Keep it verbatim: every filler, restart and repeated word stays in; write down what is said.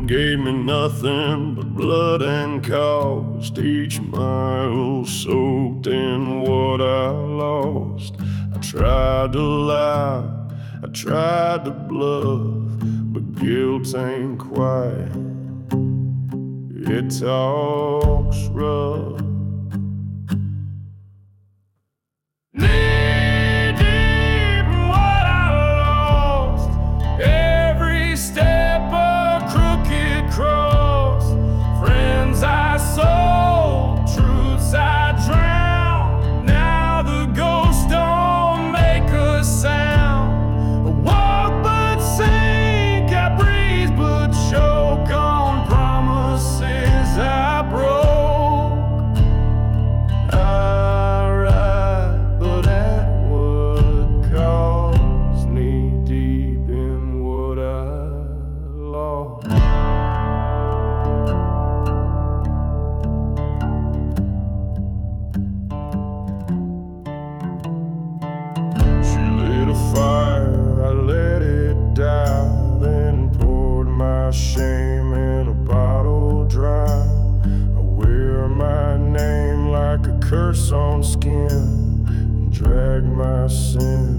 gave me nothing but blood and cost. Each mile soaked in what I lost. I tried to lie, I tried to bluff, but guilt ain't quiet, it talks rough. Shame in a bottle dry. I wear my name like a curse on skin and drag my sin